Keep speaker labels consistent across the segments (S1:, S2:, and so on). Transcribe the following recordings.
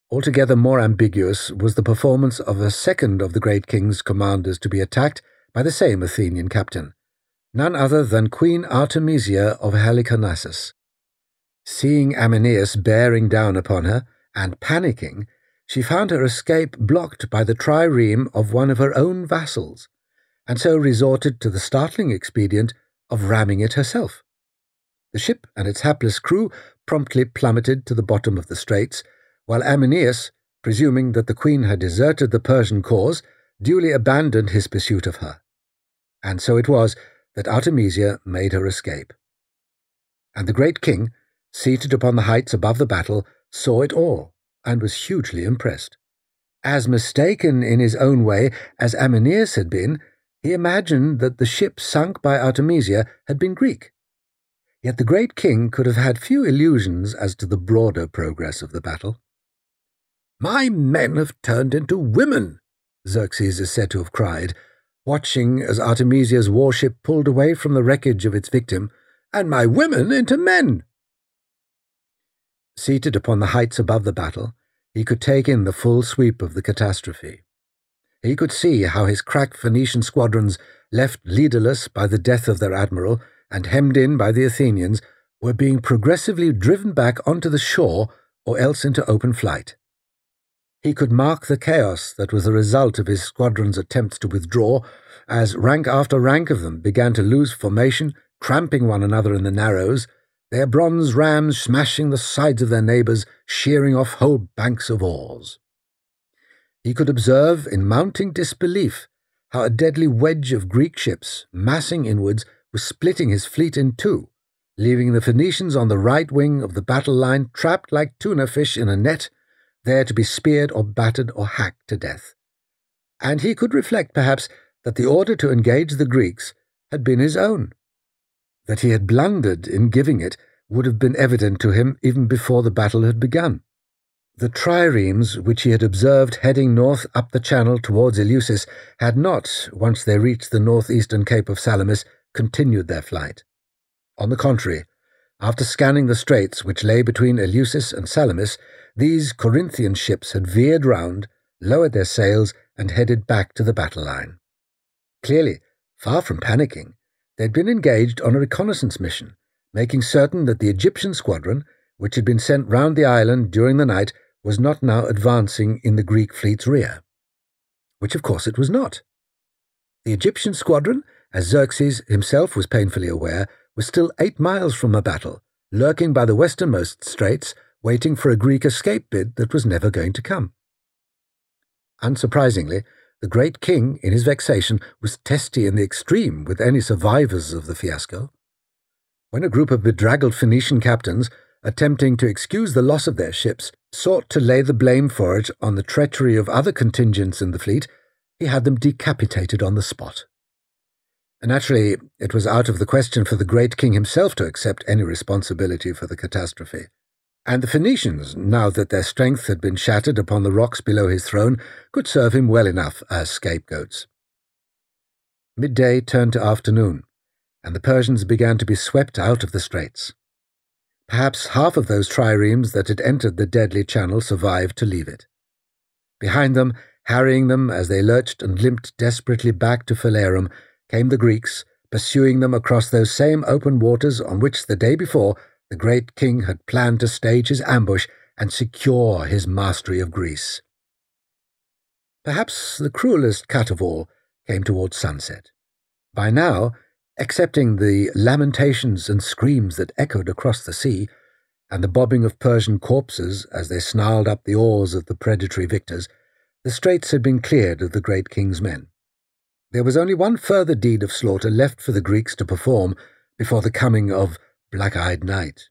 S1: Altogether more ambiguous was the performance of a second of the great king's commanders to be attacked by the same Athenian captain, none other than Queen Artemisia of Halicarnassus. Seeing Amyneus bearing down upon her, and panicking, she found her escape blocked by the trireme of one of her own vassals, and so resorted to the startling expedient of ramming it herself. The ship and its hapless crew promptly plummeted to the bottom of the straits, while Amyneus, presuming that the queen had deserted the Persian cause, duly abandoned his pursuit of her. And so it was that Artemisia made her escape. And the great king, seated upon the heights above the battle, saw it all, and was hugely impressed. As mistaken in his own way as Amyneus had been, he imagined that the ship sunk by Artemisia had been Greek. Yet the great king could have had few illusions as to the broader progress of the battle. "My men have turned into women," Xerxes is said to have cried, watching as Artemisia's warship pulled away from the wreckage of its victim, "and my women into men." Seated upon the heights above the battle, he could take in the full sweep of the catastrophe. He could see how his crack Phoenician squadrons, left leaderless by the death of their admiral and hemmed in by the Athenians, were being progressively driven back onto the shore or else into open flight. He could mark the chaos that was the result of his squadron's attempts to withdraw, as rank after rank of them began to lose formation, cramping one another in the narrows, their bronze rams smashing the sides of their neighbours, shearing off whole banks of oars. He could observe in mounting disbelief how a deadly wedge of Greek ships, massing inwards, was splitting his fleet in two, leaving the Phoenicians on the right wing of the battle line trapped like tuna fish in a net, there to be speared or battered or hacked to death. And he could reflect, perhaps, that the order to engage the Greeks had been his own. That he had blundered in giving it would have been evident to him even before the battle had begun. The triremes which he had observed heading north up the channel towards Eleusis had not, once they reached the northeastern cape of Salamis, continued their flight. On the contrary, after scanning the straits which lay between Eleusis and Salamis, these Corinthian ships had veered round, lowered their sails, and headed back to the battle line. Clearly, far from panicking, they had been engaged on a reconnaissance mission, making certain that the Egyptian squadron, which had been sent round the island during the night, was not now advancing in the Greek fleet's rear. Which of course it was not. The Egyptian squadron, as Xerxes himself was painfully aware, was still 8 miles from a battle, lurking by the westernmost straits, waiting for a Greek escape bid that was never going to come. Unsurprisingly, the great king, in his vexation, was testy in the extreme with any survivors of the fiasco. When a group of bedraggled Phoenician captains, attempting to excuse the loss of their ships, sought to lay the blame for it on the treachery of other contingents in the fleet, he had them decapitated on the spot. Naturally, it was out of the question for the great king himself to accept any responsibility for the catastrophe. And the Phoenicians, now that their strength had been shattered upon the rocks below his throne, could serve him well enough as scapegoats. Midday turned to afternoon, and the Persians began to be swept out of the straits. Perhaps half of those triremes that had entered the deadly channel survived to leave it. Behind them, harrying them as they lurched and limped desperately back to Phalerum, came the Greeks, pursuing them across those same open waters on which the day before the great king had planned to stage his ambush and secure his mastery of Greece. Perhaps the cruelest cut of all came towards sunset. By now, excepting the lamentations and screams that echoed across the sea, and the bobbing of Persian corpses as they snarled up the oars of the predatory victors, the straits had been cleared of the great king's men. There was only one further deed of slaughter left for the Greeks to perform before the coming of Black-Eyed Night.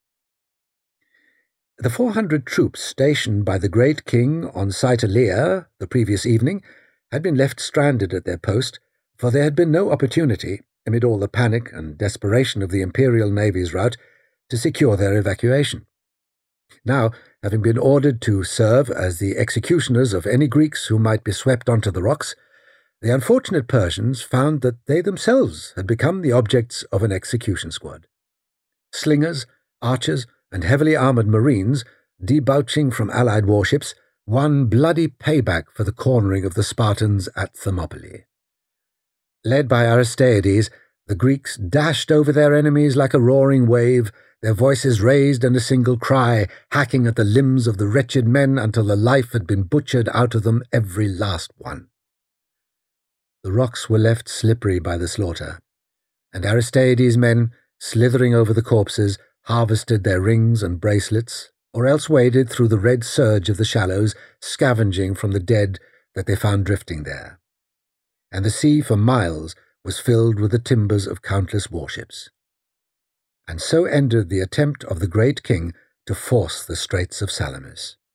S1: The 400 troops stationed by the great king on Cytalaea the previous evening had been left stranded at their post, for there had been no opportunity, amid all the panic and desperation of the Imperial Navy's rout, to secure their evacuation. Now, having been ordered to serve as the executioners of any Greeks who might be swept onto the rocks, the unfortunate Persians found that they themselves had become the objects of an execution squad. Slingers, archers, and heavily armoured marines, debouching from allied warships, one bloody payback for the cornering of the Spartans at Thermopylae. Led by Aristeides, the Greeks dashed over their enemies like a roaring wave, their voices raised in a single cry, hacking at the limbs of the wretched men until the life had been butchered out of them, every last one. The rocks were left slippery by the slaughter, and Aristeides' men, slithering over the corpses, harvested their rings and bracelets, or else waded through the red surge of the shallows, scavenging from the dead that they found drifting there. And the sea for miles was filled with the timbers of countless warships. And so ended the attempt of the great king to force the Straits of Salamis.